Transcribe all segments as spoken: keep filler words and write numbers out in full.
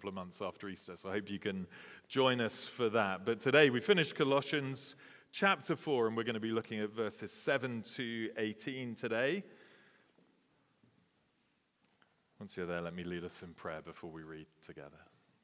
couple of months after Easter, so I hope you can join us for that. But today we finish Colossians chapter four, and we're going to be looking at verses seven to eighteen today. Once you're there, let me lead us in prayer before we read together.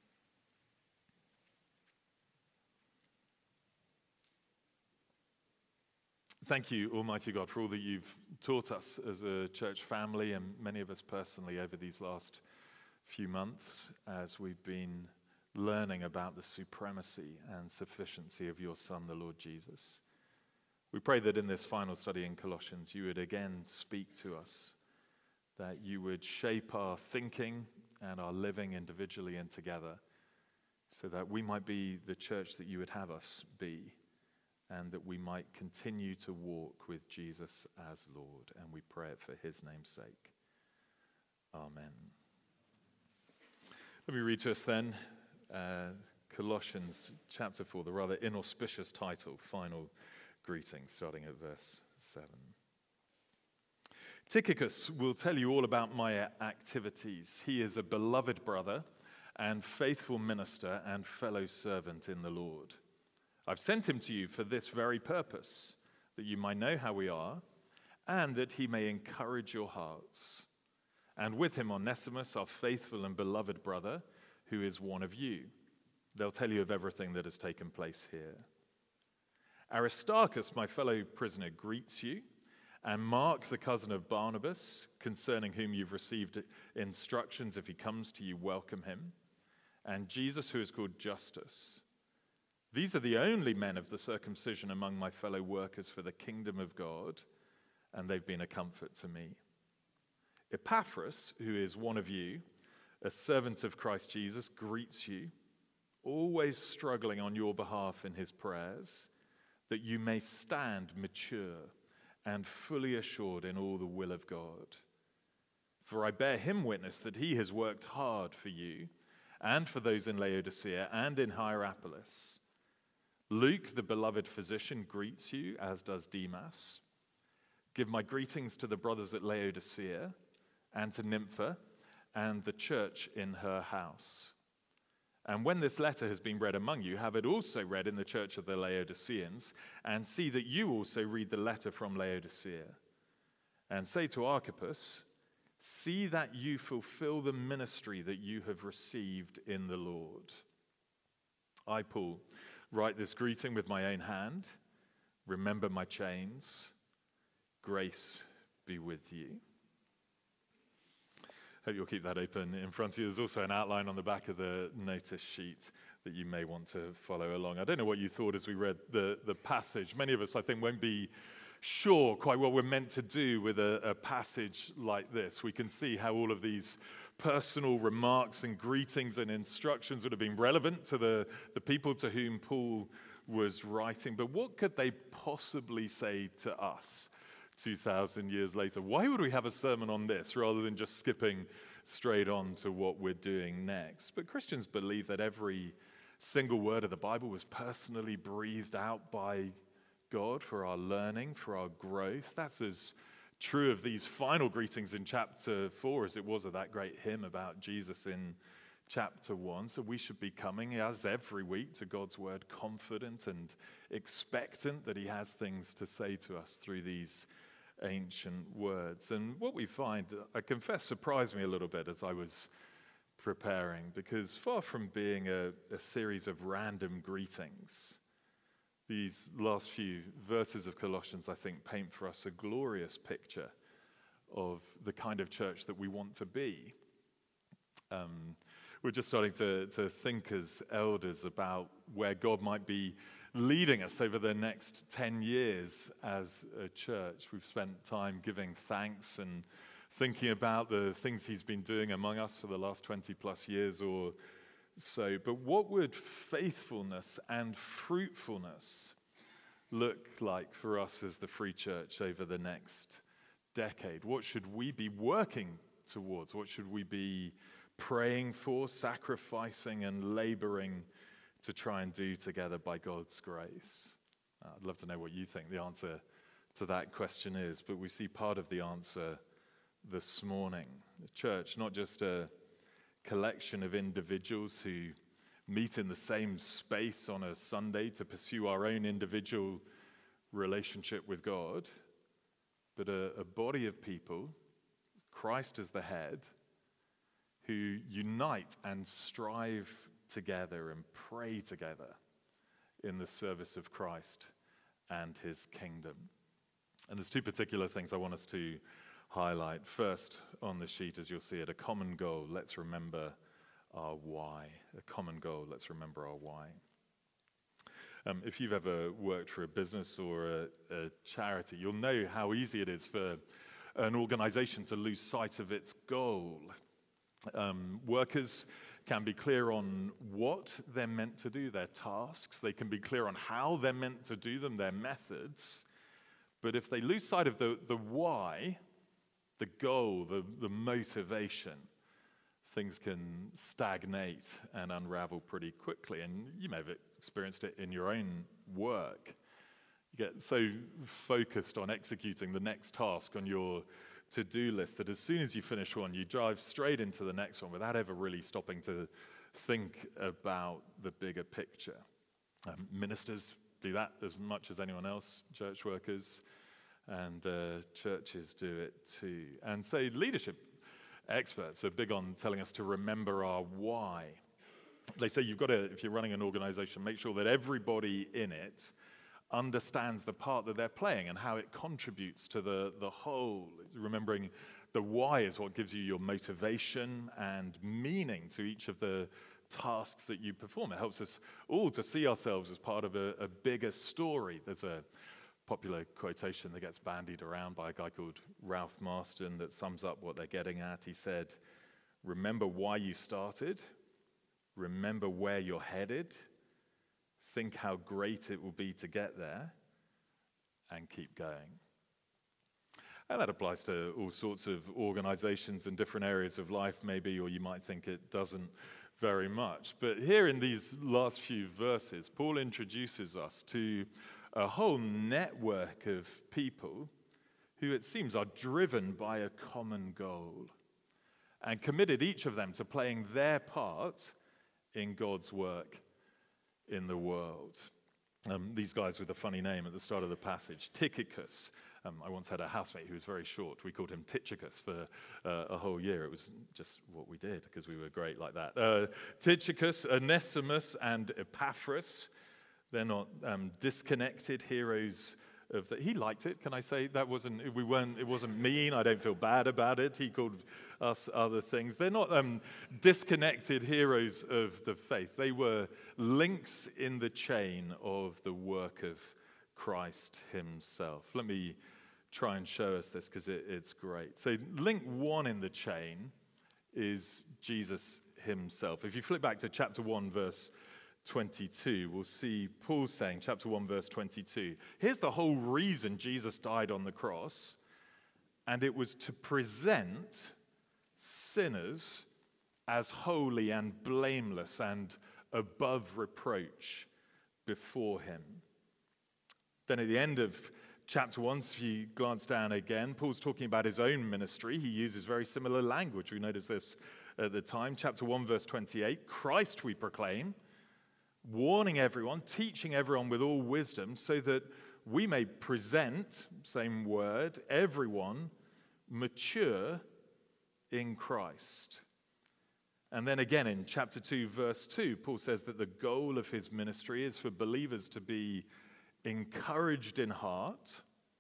Thank you, Almighty God, for all that you've taught us as a church family and many of us personally over these last few months as we've been learning about the supremacy and sufficiency of your Son, the Lord Jesus. We pray that in this final study in Colossians, you would again speak to us, that you would shape our thinking and our living individually and together so that we might be the church that you would have us be, and that we might continue to walk with Jesus as Lord. And we pray it for his name's sake. Amen. Let me read to us then uh, Colossians chapter four, the rather inauspicious title, Final Greetings, starting at verse seven. Tychicus will tell you all about my activities. He is a beloved brother and faithful minister and fellow servant in the Lord. I've sent him to you for this very purpose, that you might know how we are, and that he may encourage your hearts. And with him Onesimus, our faithful and beloved brother, who is one of you. They'll tell you of everything that has taken place here. Aristarchus, my fellow prisoner, greets you, and Mark, the cousin of Barnabas, concerning whom you've received instructions, if he comes to you, welcome him. And Jesus, who is called Justus. These are the only men of the circumcision among my fellow workers for the kingdom of God, and they've been a comfort to me. Epaphras, who is one of you, a servant of Christ Jesus, greets you, always struggling on your behalf in his prayers, that you may stand mature and fully assured in all the will of God. For I bear him witness that he has worked hard for you and for those in Laodicea and in Hierapolis. Luke, the beloved physician, greets you, as does Demas. Give my greetings to the brothers at Laodicea and to Nympha and the church in her house. And when this letter has been read among you, have it also read in the church of the Laodiceans, and see that you also read the letter from Laodicea. And say to Archippus, see that you fulfill the ministry that you have received in the Lord. I, Paul, write this greeting with my own hand. Remember my chains. Grace be with you. Hope you'll keep that open in front of you. There's also an outline on the back of the notice sheet that you may want to follow along. I don't know what you thought as we read the, the passage. Many of us, I think, won't be sure quite what we're meant to do with a, a passage like this. We can see how all of these personal remarks and greetings and instructions would have been relevant to the, the people to whom Paul was writing. But what could they possibly say to us two thousand years later? Why would we have a sermon on this rather than just skipping straight on to what we're doing next? But Christians believe that every single word of the Bible was personally breathed out by God for our learning, for our growth. That's as true of these final greetings in chapter four as it was of that great hymn about Jesus in chapter one. So we should be coming, as every week, to God's word, confident and expectant that he has things to say to us through these ancient words. And what we find, I confess, surprised me a little bit as I was preparing, because far from being a, a series of random greetings, these last few verses of Colossians, I think, paint for us a glorious picture of the kind of church that we want to be. Um, we're just starting to, to think as elders about where God might be leading us over the next ten years as a church. We've spent time giving thanks and thinking about the things he's been doing among us for the last twenty plus years or so. But what would faithfulness and fruitfulness look like for us as the Free Church over the next decade? What should we be working towards? What should we be praying for, sacrificing, and laboring to try and do together by God's grace? Uh, I'd love to know what you think the answer to that question is, but we see part of the answer this morning. The church, not just a collection of individuals who meet in the same space on a Sunday to pursue our own individual relationship with God, but a, a body of people, Christ as the head, who unite and strive together and pray together in the service of Christ and his kingdom. And there's two particular things I want us to highlight. First, on the sheet, as you'll see it, a common goal. Let's remember our why. A common goal. Let's remember our why. Um, if you've ever worked for a business or a, a charity, you'll know how easy it is for an organization to lose sight of its goal. Um, workers can be clear on what they're meant to do, their tasks. They can be clear on how they're meant to do them, their methods. But if they lose sight of the, the why, the goal, the, the motivation, things can stagnate and unravel pretty quickly. And you may have experienced it in your own work. You get so focused on executing the next task on your to-do list that as soon as you finish one, you drive straight into the next one without ever really stopping to think about the bigger picture. Um, ministers do that as much as anyone else, church workers, and uh, churches do it too. And so leadership experts are big on telling us to remember our why. They say you've got to, if you're running an organization, make sure that everybody in it understands the part that they're playing and how it contributes to the, the whole. Remembering the why is what gives you your motivation and meaning to each of the tasks that you perform. It helps us all to see ourselves as part of a, a bigger story. There's a popular quotation that gets bandied around by a guy called Ralph Marston that sums up what they're getting at. He said, remember why you started, remember where you're headed, think how great it will be to get there, and keep going. And that applies to all sorts of organizations in different areas of life, maybe, or you might think it doesn't very much. But here in these last few verses, Paul introduces us to a whole network of people who it seems are driven by a common goal and committed, each of them, to playing their part in God's work in the world. Um, these guys with a funny name at the start of the passage, Tychicus. Um, I once had a housemate who was very short. We called him Tychicus for uh, a whole year. It was just what we did because we were great like that. Uh, Tychicus, Onesimus, and Epaphras. They're not um, disconnected heroes of the, he liked it, can I say? That wasn't, we weren't, it wasn't mean. I don't feel bad about it. He called us other things. They're not um, disconnected heroes of the faith. They were links in the chain of the work of Christ himself. Let me try and show us this because it, it's great. So link one in the chain is Jesus himself. If you flip back to chapter one, verse twenty-two, we'll see Paul saying, chapter one, verse twenty-two, here's the whole reason Jesus died on the cross, and it was to present sinners as holy and blameless and above reproach before him. Then at the end of chapter one, if you glance down again, Paul's talking about his own ministry. He uses very similar language. We noticed this at the time. Chapter one, verse twenty-eight, Christ we proclaim, warning everyone, teaching everyone with all wisdom, so that we may present, same word, everyone mature in Christ. And then again in chapter two, verse two, Paul says that the goal of his ministry is for believers to be encouraged in heart,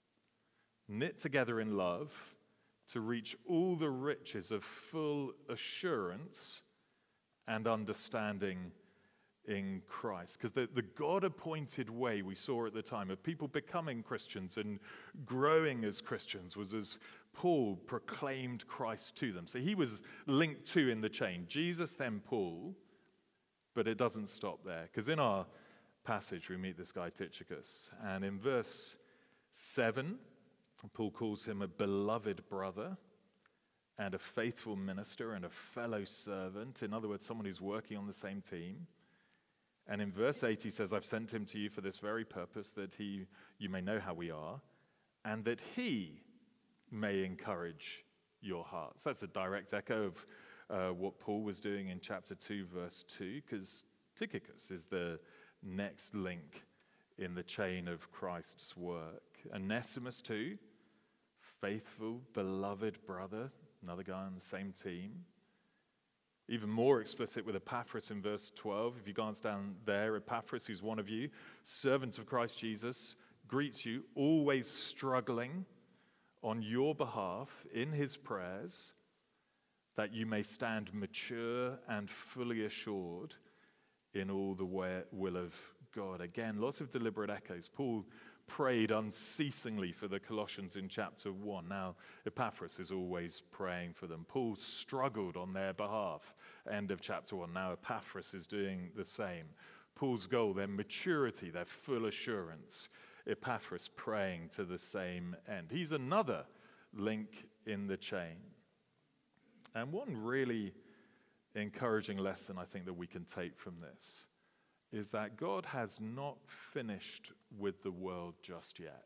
knit together in love, to reach all the riches of full assurance and understanding in Christ. Because the, the God-appointed way we saw at the time of people becoming Christians and growing as Christians was as Paul proclaimed Christ to them. So he was linked to in the chain. Jesus, then Paul, but it doesn't stop there. Because in our passage we meet this guy Tychicus, and in verse seven, Paul calls him a beloved brother and a faithful minister and a fellow servant. In other words, someone who's working on the same team. And in verse eight, he says, I've sent him to you for this very purpose, that he, you may know how we are, and that he may encourage your hearts. That's a direct echo of uh, what Paul was doing in chapter two, verse two, because Tychicus is the next link in the chain of Christ's work. Onesimus too, faithful, beloved brother, another guy on the same team. Even more explicit with Epaphras in verse twelve. If you glance down there, Epaphras, who's one of you, servant of Christ Jesus, greets you, always struggling on your behalf in his prayers, that you may stand mature and fully assured in all the way, will of God. Again, lots of deliberate echoes. Paul prayed unceasingly for the Colossians in chapter one. Now, Epaphras is always praying for them. Paul struggled on their behalf, end of chapter one. Now, Epaphras is doing the same. Paul's goal, their maturity, their full assurance. Epaphras praying to the same end. He's another link in the chain. And one really encouraging lesson I think that we can take from this is that God has not finished with the world just yet.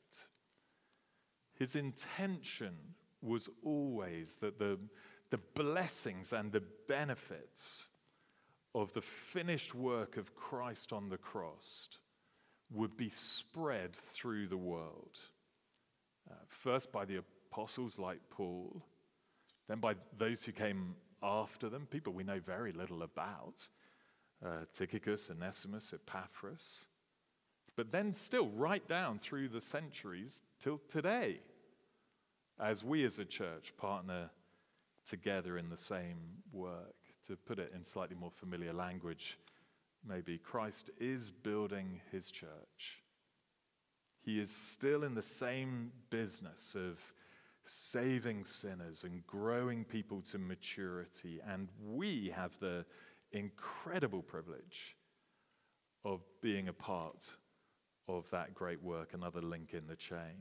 His intention was always that the, the blessings and the benefits of the finished work of Christ on the cross would be spread through the world. Uh, first by the apostles like Paul, then by those who came after them, people we know very little about, uh, Tychicus, Onesimus, Epaphras, but then still right down through the centuries till today, as we as a church partner together in the same work. To put it in slightly more familiar language, maybe Christ is building his church. He is still in the same business of saving sinners and growing people to maturity. And we have the incredible privilege of being a part of that great work, another link in the chain.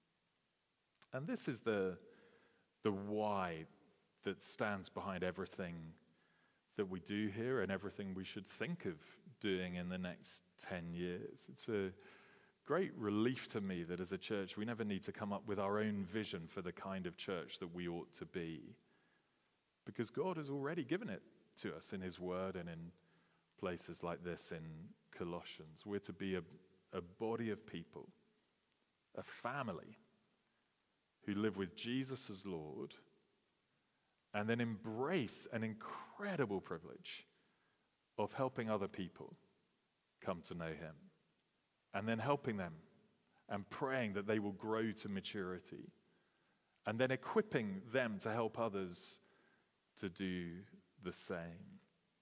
And this is the, the why that stands behind everything that we do here and everything we should think of doing in the next ten years. It's a great relief to me that as a church we never need to come up with our own vision for the kind of church that we ought to be, because God has already given it to us in his word and in places like this in Colossians. We're to be a, a body of people, a family who live with Jesus as Lord, and then embrace an incredible privilege of helping other people come to know him, and then helping them and praying that they will grow to maturity, and then equipping them to help others to do the same.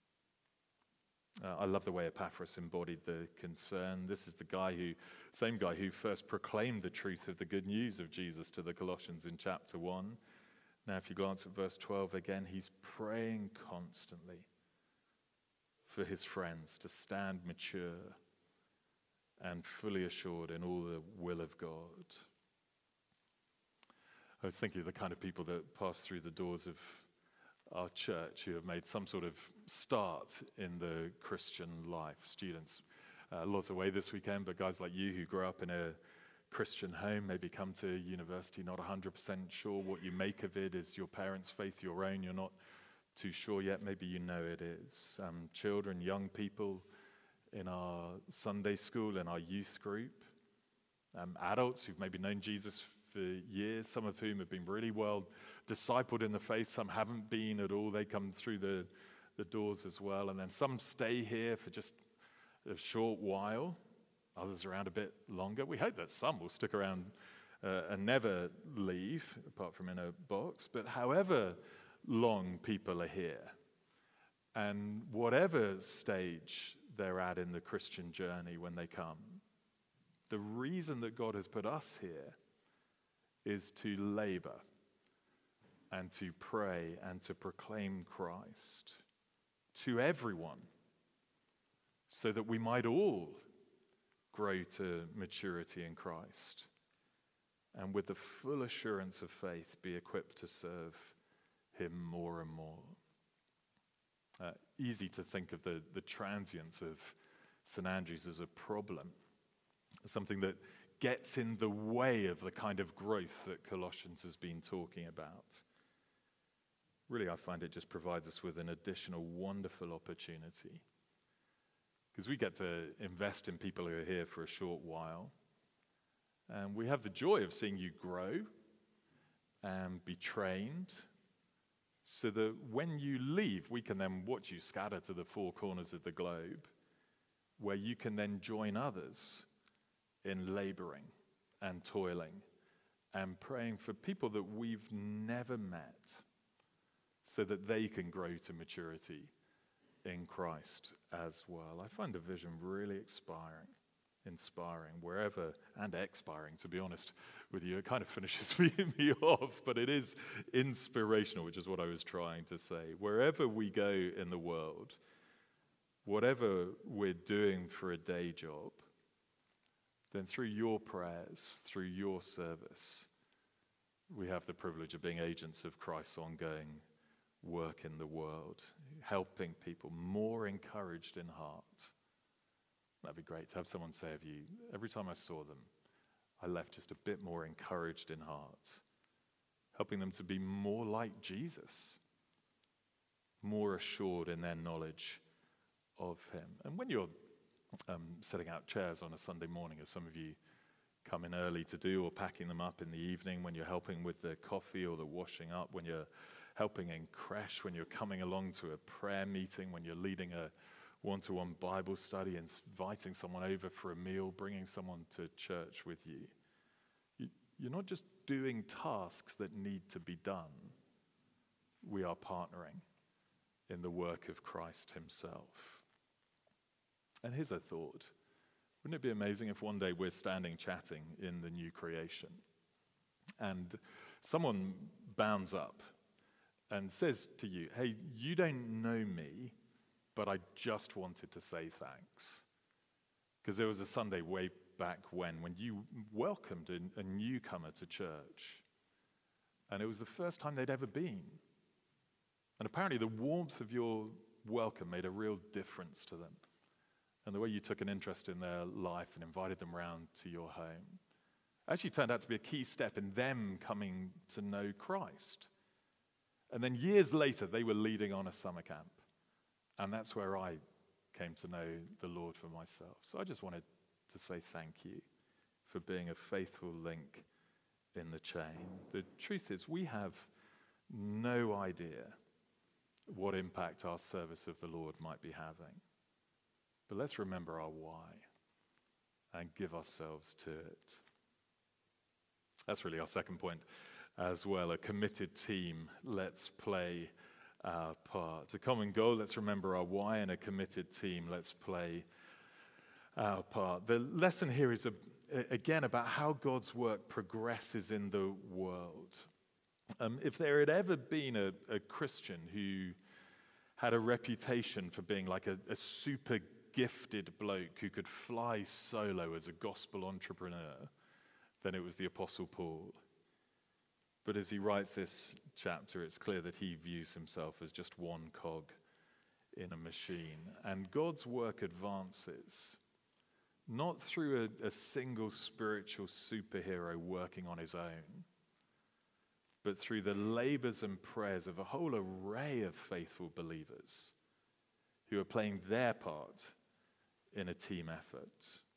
Uh, I love the way Epaphras embodied the concern. This is the guy who, same guy who first proclaimed the truth of the good news of Jesus to the Colossians in chapter one. Now, if you glance at verse twelve again, he's praying constantly for his friends to stand mature and fully assured in all the will of God. I was thinking of the kind of people that pass through the doors of our church who have made some sort of start in the Christian life. Students, uh, lots away this weekend, but guys like you who grew up in a Christian home, maybe come to university not one hundred percent sure what you make of it. Is your parents' faith your own? You're not too sure yet. Maybe you know it is. Um, children, young people in our Sunday school, in our youth group. Um, adults who've maybe known Jesus for years, some of whom have been really well discipled in the faith. Some haven't been at all. They come through the, the doors as well. And then some stay here for just a short while. Others around a bit longer. We hope that some will stick around uh, and never leave, apart from in a box. But however long people are here, and whatever stage they're at in the Christian journey when they come, the reason that God has put us here is to labor and to pray and to proclaim Christ to everyone, so that we might all grow to maturity in Christ, and with the full assurance of faith be equipped to serve him more and more. Uh, easy to think of the, the transience of Saint Andrews as a problem, something that gets in the way of the kind of growth that Colossians has been talking about. really I find it just provides us with an additional wonderful opportunity. Because we get to invest in people who are here for a short while. And we have the joy of seeing you grow and be trained, so that when you leave, we can then watch you scatter to the four corners of the globe, where you can then join others in laboring and toiling and praying for people that we've never met, so that they can grow to maturity in Christ as well. I find the vision really inspiring, inspiring, wherever, and expiring, to be honest with you. It kind of finishes me, me off, but it is inspirational, which is what I was trying to say. Wherever we go in the world, whatever we're doing for a day job, then through your prayers, through your service, we have the privilege of being agents of Christ's ongoing work in the world, helping people more encouraged in heart. That'd be great to have someone say of you, every time I saw them, I left just a bit more encouraged in heart, helping them to be more like Jesus, more assured in their knowledge of him. And when you're um, setting out chairs on a Sunday morning, as some of you come in early to do, or packing them up in the evening, when you're helping with the coffee or the washing up, when you're helping in creche, when you're coming along to a prayer meeting, when you're leading a one-to-one Bible study, inviting someone over for a meal, bringing someone to church with you, you you're not just doing tasks that need to be done. We are partnering in the work of Christ himself. And here's a thought. Wouldn't it be amazing if one day we're standing chatting in the new creation and someone bounds up and says to you, hey, you don't know me, but I just wanted to say thanks. Because there was a Sunday way back when, when you welcomed a, a newcomer to church. And it was the first time they'd ever been. And apparently the warmth of your welcome made a real difference to them. And the way you took an interest in their life and invited them round to your home actually turned out to be a key step in them coming to know Christ. And then years later, they were leading on a summer camp. And that's where I came to know the Lord for myself. So I just wanted to say thank you for being a faithful link in the chain. The truth is, we have no idea what impact our service of the Lord might be having. But let's remember our why and give ourselves to it. That's really our second point as well, a committed team. Let's play our part. A common goal, let's remember our why, and a committed team, let's play our part. The lesson here is, a, again, about how God's work progresses in the world. Um, if there had ever been a, a Christian who had a reputation for being like a, a super gifted bloke who could fly solo as a gospel entrepreneur, then it was the Apostle Paul. But as he writes this chapter, it's clear that he views himself as just one cog in a machine. And God's work advances, not through a, a single spiritual superhero working on his own, but through the labors and prayers of a whole array of faithful believers who are playing their part in a team effort.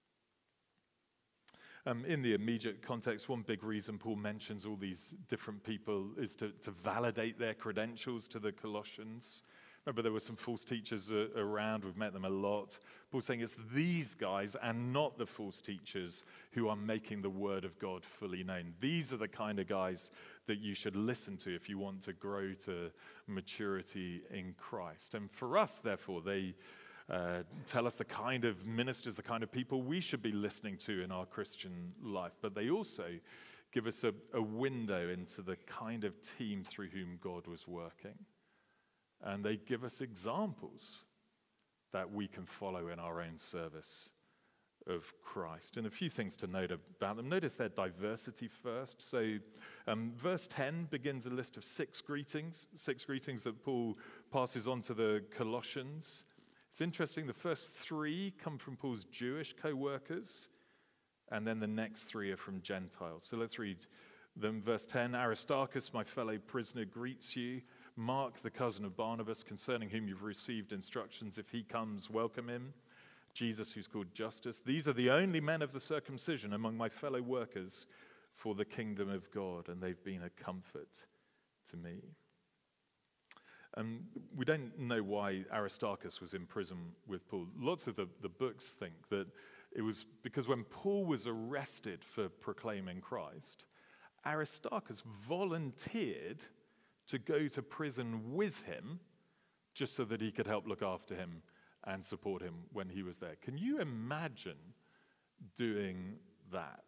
Um, in the immediate context, one big reason Paul mentions all these different people is to, to validate their credentials to the Colossians. Remember, there were some false teachers uh, around. We've met them a lot. Paul's saying it's these guys and not the false teachers who are making the word of God fully known. These are the kind of guys that you should listen to if you want to grow to maturity in Christ. And for us, therefore, they Uh, tell us the kind of ministers, the kind of people we should be listening to in our Christian life. But they also give us a, a window into the kind of team through whom God was working. And they give us examples that we can follow in our own service of Christ. And a few things to note about them. Notice their diversity first. So um, verse ten begins a list of six greetings, six greetings that Paul passes on to the Colossians. It's interesting, the first three come from Paul's Jewish co-workers, and then the next three are from Gentiles. So let's read them. Verse ten, Aristarchus, my fellow prisoner, greets you. Mark, the cousin of Barnabas, concerning whom you've received instructions. If he comes, welcome him. Jesus, who's called Justus. These are the only men of the circumcision among my fellow workers for the kingdom of God, and they've been a comfort to me. And we don't know why Aristarchus was in prison with Paul. Lots of the, the books think that it was because when Paul was arrested for proclaiming Christ, Aristarchus volunteered to go to prison with him just so that he could help look after him and support him when he was there. Can you imagine doing that?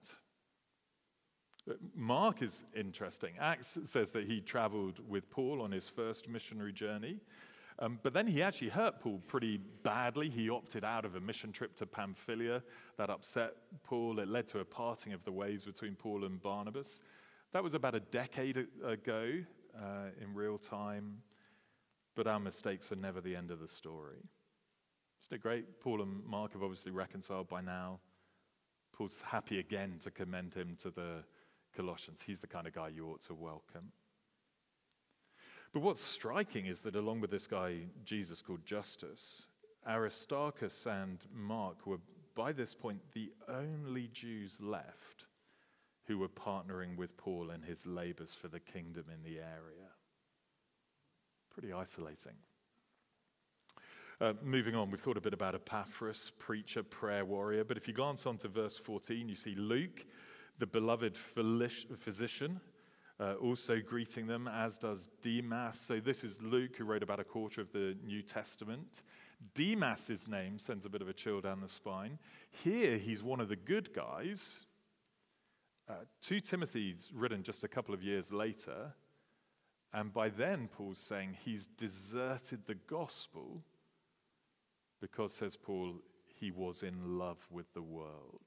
Mark is interesting. Acts says that he traveled with Paul on his first missionary journey, um, but then he actually hurt Paul pretty badly. He opted out of a mission trip to Pamphylia. That upset Paul. It led to a parting of the ways between Paul and Barnabas. That was about a decade ago uh, in real time, but our mistakes are never the end of the story. Isn't it great? Paul and Mark have obviously reconciled by now. Paul's happy again to commend him to the Colossians. He's the kind of guy you ought to welcome. But what's striking is that along with this guy, Jesus called Justus, Aristarchus and Mark were by this point the only Jews left who were partnering with Paul in his labors for the kingdom in the area. Pretty isolating. Uh, moving on, we've thought a bit about Epaphras, preacher, prayer warrior, but if you glance on to verse fourteen, you see Luke, the beloved physician, uh, also greeting them, as does Demas. So this is Luke, who wrote about a quarter of the New Testament. Demas's name sends a bit of a chill down the spine. Here, he's one of the good guys. Uh, Second Timothy's written just a couple of years later, and by then, Paul's saying he's deserted the gospel because, says Paul, he was in love with the world.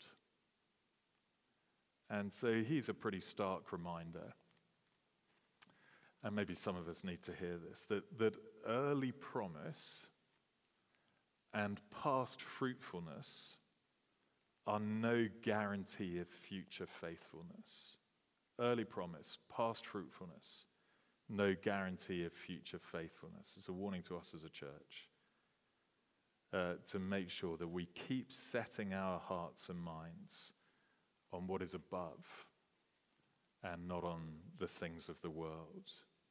And so he's a pretty stark reminder, and maybe some of us need to hear this, that, that early promise and past fruitfulness are no guarantee of future faithfulness. Early promise, past fruitfulness, no guarantee of future faithfulness. It's a warning to us as a church uh, to make sure that we keep setting our hearts and minds on what is above and not on the things of the world.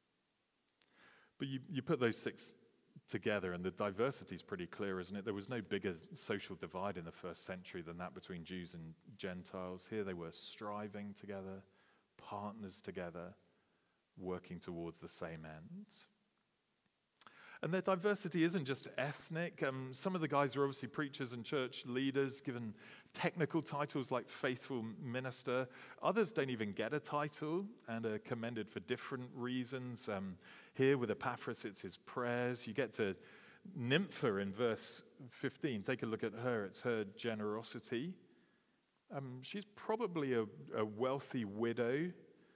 But you, you put those six together and the diversity is pretty clear, isn't it? There was no bigger social divide in the first century than that between Jews and Gentiles. Here they were striving together, partners together, working towards the same ends. And their diversity isn't just ethnic. Um, some of the guys are obviously preachers and church leaders, given technical titles like faithful minister. Others don't even get a title and are commended for different reasons. Um, here with Epaphras, it's his prayers. You get to Nympha in verse fifteen. Take a look at her. It's her generosity. Um, she's probably a, a wealthy widow.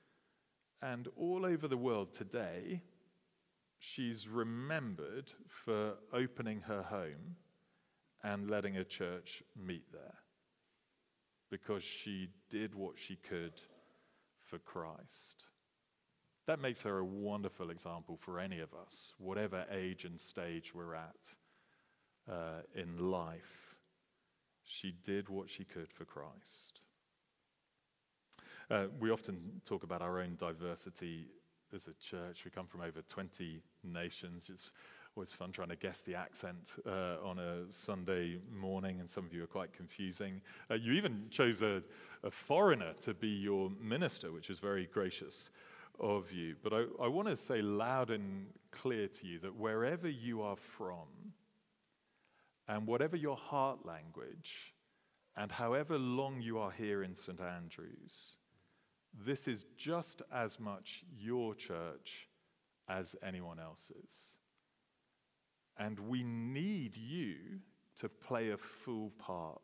And all over the world today, she's remembered for opening her home and letting a church meet there because she did what she could for Christ. That makes her a wonderful example for any of us, whatever age and stage we're at uh, in life. She did what she could for Christ. Uh, we often talk about our own diversity as a church. We come from over twenty nations. It's always fun trying to guess the accent uh, on a Sunday morning, and some of you are quite confusing. Uh, you even chose a, a foreigner to be your minister, which is very gracious of you. But I, I want to say loud and clear to you that wherever you are from, and whatever your heart language, and however long you are here in Saint Andrews, this is just as much your church as anyone else's. And we need you to play a full part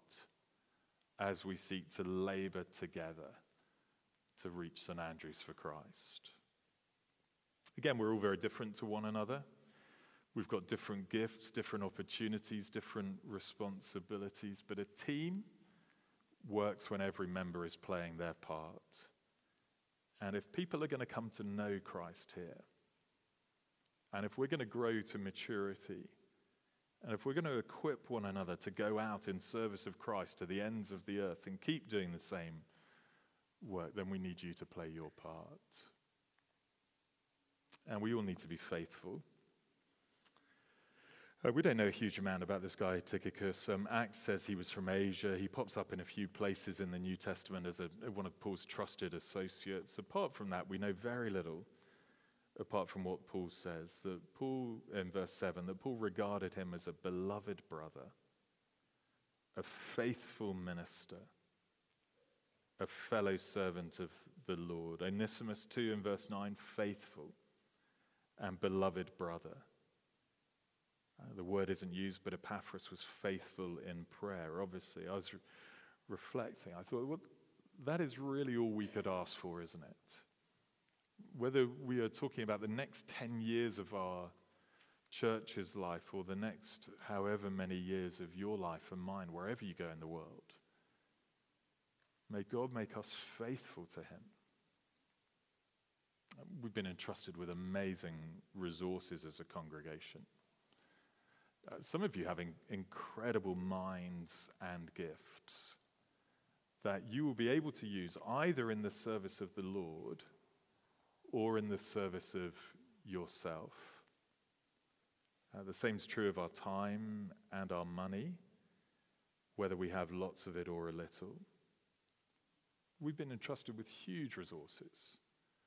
as we seek to labor together to reach Saint Andrews for Christ. Again, we're all very different to one another. We've got different gifts, different opportunities, different responsibilities, but a team works when every member is playing their part. And if people are going to come to know Christ here, And if we're going to grow to maturity, and if we're going to equip one another to go out in service of Christ to the ends of the earth and keep doing the same work, then we need you to play your part. And we all need to be faithful. Uh, we don't know a huge amount about this guy, Tychicus. Um, Acts says he was from Asia. He pops up in a few places in the New Testament as a, one of Paul's trusted associates. Apart from that, we know very little, apart from what Paul says. That Paul, in verse seven, that Paul regarded him as a beloved brother, a faithful minister, a fellow servant of the Lord. Onesimus too, in verse nine, faithful and beloved brother. Uh, the word isn't used, but Epaphras was faithful in prayer. Obviously, I was re- reflecting. I thought, well, that is really all we could ask for, isn't it? Whether we are talking about the next ten years of our church's life or the next however many years of your life and mine, wherever you go in the world, may God make us faithful to him. We've been entrusted with amazing resources as a congregation. Uh, some of you have in- incredible minds and gifts that you will be able to use either in the service of the Lord or in the service of yourself. Uh, the same is true of our time and our money, whether we have lots of it or a little. We've been entrusted with huge resources.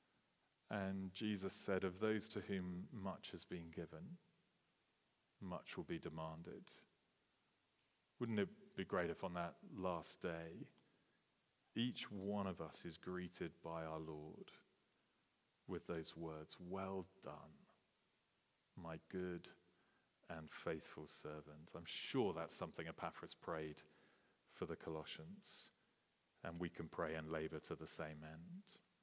And Jesus said, of those to whom much has been given, much will be demanded. Wouldn't it be great if on that last day, each one of us is greeted by our Lord with those words, well done, my good and faithful servant. I'm sure that's something Epaphras prayed for the Colossians, and we can pray and labor to the same end.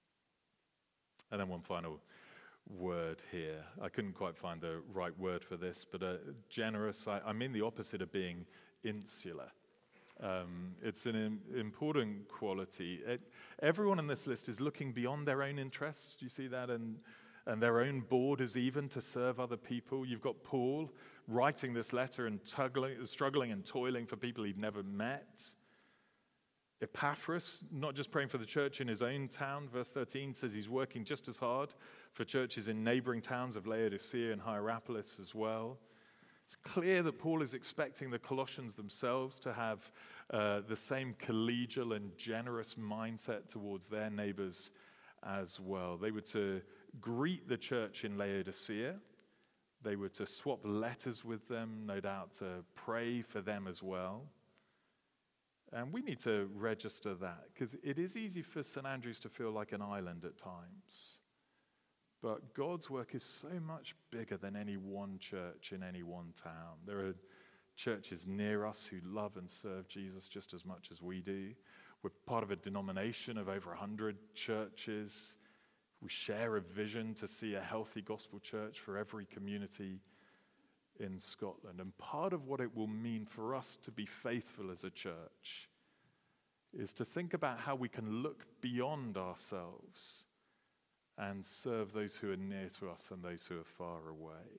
And then one final word here. I couldn't quite find the right word for this, but uh, generous, I, I mean the opposite of being insular. Um, it's an im- important quality. It, everyone on this list is looking beyond their own interests. Do you see that? And, and their own borders even to serve other people. You've got Paul writing this letter and tuggling, struggling and toiling for people he'd never met. Epaphras, not just praying for the church in his own town, verse thirteen says he's working just as hard for churches in neighboring towns of Laodicea and Hierapolis as well. It's clear that Paul is expecting the Colossians themselves to have uh, the same collegial and generous mindset towards their neighbors as well. They were to greet the church in Laodicea. They were to swap letters with them, no doubt to pray for them as well. And we need to register that, because it is easy for Saint Andrews to feel like an island at times. But God's work is so much bigger than any one church in any one town. There are churches near us who love and serve Jesus just as much as we do. We're part of a denomination of over one hundred churches. We share a vision to see a healthy gospel church for every community in Scotland. And part of what it will mean for us to be faithful as a church is to think about how we can look beyond ourselves and serve those who are near to us and those who are far away.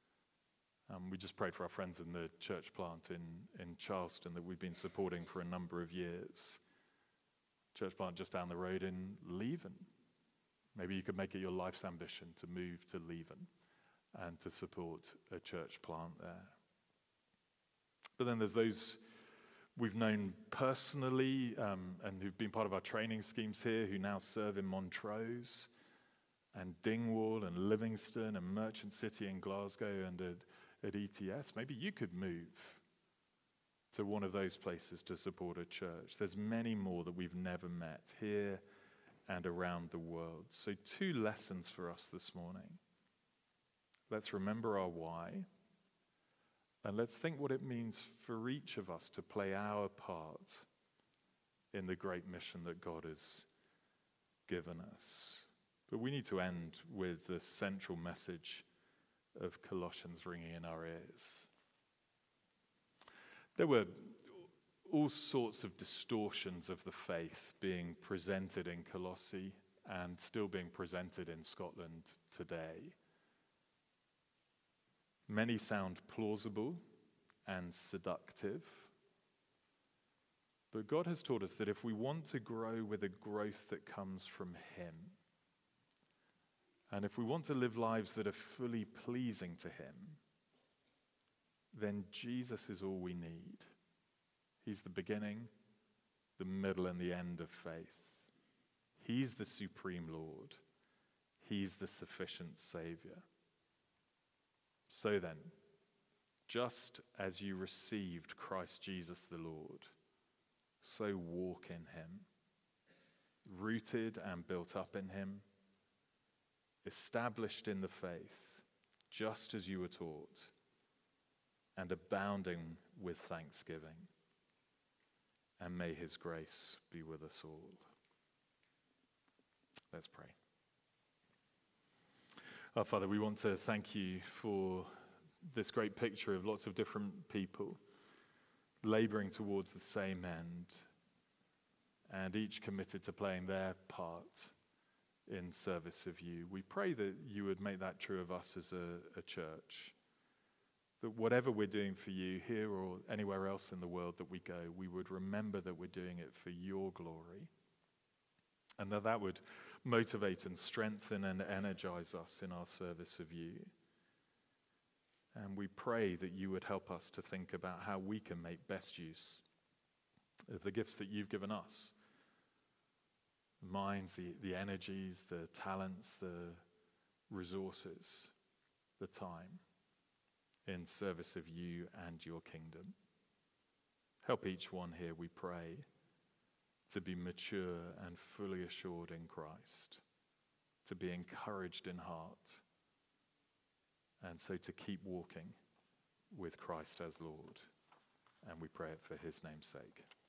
Um, we just prayed for our friends in the church plant in, in Charleston that we've been supporting for a number of years. Church plant just down the road in Leven. Maybe you could make it your life's ambition to move to Leven and to support a church plant there. But then there's those we've known personally um, and who've been part of our training schemes here who now serve in Montrose and Dingwall and Livingston and Merchant City in Glasgow and at, at E T S. Maybe you could move to one of those places to support a church. There's many more that we've never met here and around the world. So two lessons for us this morning. Let's remember our why, and let's think what it means for each of us to play our part in the great mission that God has given us. But we need to end with the central message of Colossians ringing in our ears. There were all sorts of distortions of the faith being presented in Colossae and still being presented in Scotland today. Many sound plausible and seductive. But God has taught us that if we want to grow with a growth that comes from Him, and if we want to live lives that are fully pleasing to Him, then Jesus is all we need. He's the beginning, the middle, and the end of faith. He's the supreme Lord. He's the sufficient Savior. So then, just as you received Christ Jesus the Lord, so walk in Him, rooted and built up in Him, established in the faith, just as you were taught, and abounding with thanksgiving. And may His grace be with us all. Let's pray. Our Father, we want to thank you for this great picture of lots of different people laboring towards the same end, and each committed to playing their part in service of you. We pray that you would make that true of us as a, a church, that whatever we're doing for you here or anywhere else in the world that we go, we would remember that we're doing it for your glory, and that that would motivate and strengthen and energize us in our service of you. And we pray that you would help us to think about how we can make best use of the gifts that you've given us. The minds, the, the energies, the talents, the resources, the time in service of you and your kingdom. Help each one here, we pray, to be mature and fully assured in Christ, to be encouraged in heart, and so to keep walking with Christ as Lord. And we pray it for his name's sake.